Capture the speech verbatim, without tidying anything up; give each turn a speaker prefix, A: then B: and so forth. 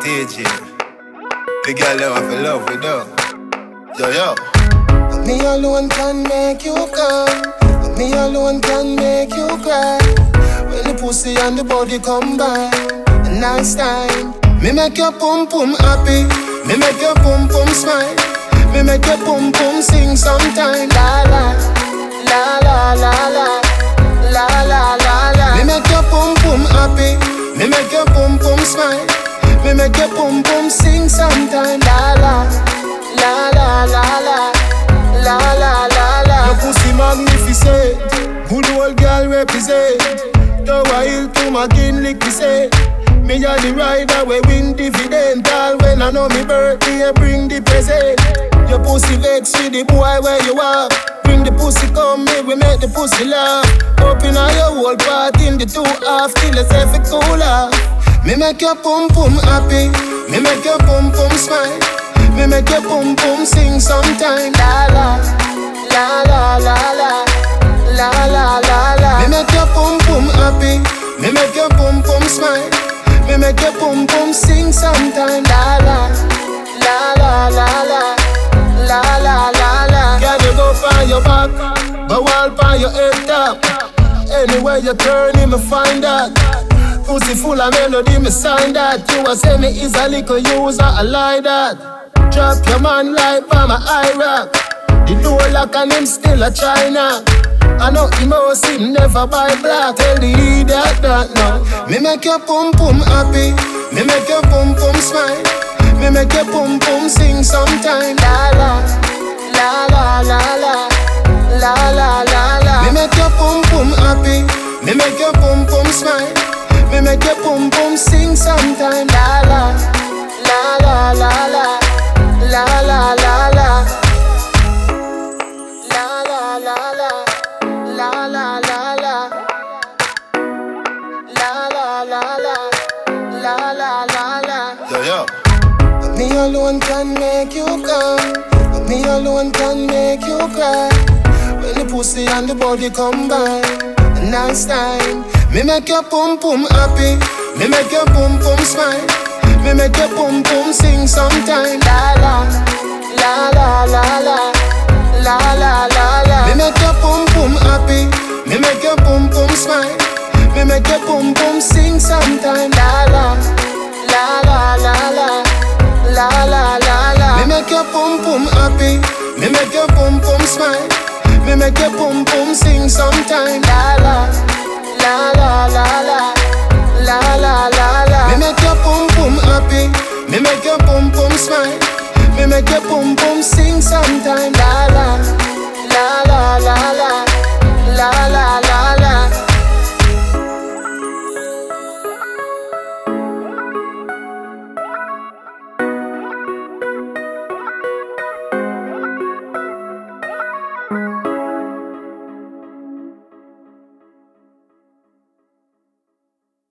A: D J. The girl them have love with them. Yo, yo.
B: Me alone can make you come. Me alone can make you cry. When the pussy and the body combine, a nice time. Me make your pum pum happy. Me make your pum pum smile. Me make your pum pum sing sometime. La la, la la la la, la la la la. Me make your pum pum happy. Me make your pum pum smile. Me make your pum pum sing sometime. La la, la la la la, la la la la. Your pussy magnificent, good old girl represent. Tower Hill to McKinley, we say. Me a the rider we win dividend. All when I know me birthday, bring the present. Your pussy vex with the boy where you are. Bring the pussy come me, we make the pussy laugh. Open all your whole part in the two half till it's every cooler. Me make your pum pum happy. Me make your pum pum smile. Me make your pum pum sing sometime. La la, la la la la, la la la la. Me make your pum pum happy. Me make your pum pum smile. Me make your pum pum sing sometime. La la, la la la la, la la la la. Can you go find your back, go all find your head top. Anywhere you turn, me find that. Pussy full of melody, me sign that. You a say me is a little user, I like that. Drop your man like by my Iraq. The door lock and him still a China. I know him house him never buy black. Tell the idiot that now. Me make your pum pum happy. Me make your pum pum smile. Me make your pum pum sing sometime. La la, la la la la, la la la la. Me make your pum pum happy. Me make your pum pum smile. Me make your pum pum sing sometime. La la, la la la la, la la la la, la la la la, la la la la, la la la la, la la la la.
A: Yo, yo.
B: Me alone can make you come. Me alone can make you cry. When the pussy and the body combine, a nice time. Me make your pum pum happy. Me make your pum pum smile. Me make your pum pum sing sometime. La la, la la la la, la la la la. Me make your pum pum happy. Me make your pum pum smile. Me make your pum pum sing sometime. La la, la la la la, la la la la. Me make your pum pum happy. Me make your pum pum smile. Me make your pum pum sing sometime. La la, la la la la, la la la la. Me make your pum pum happy. Me make your pum pum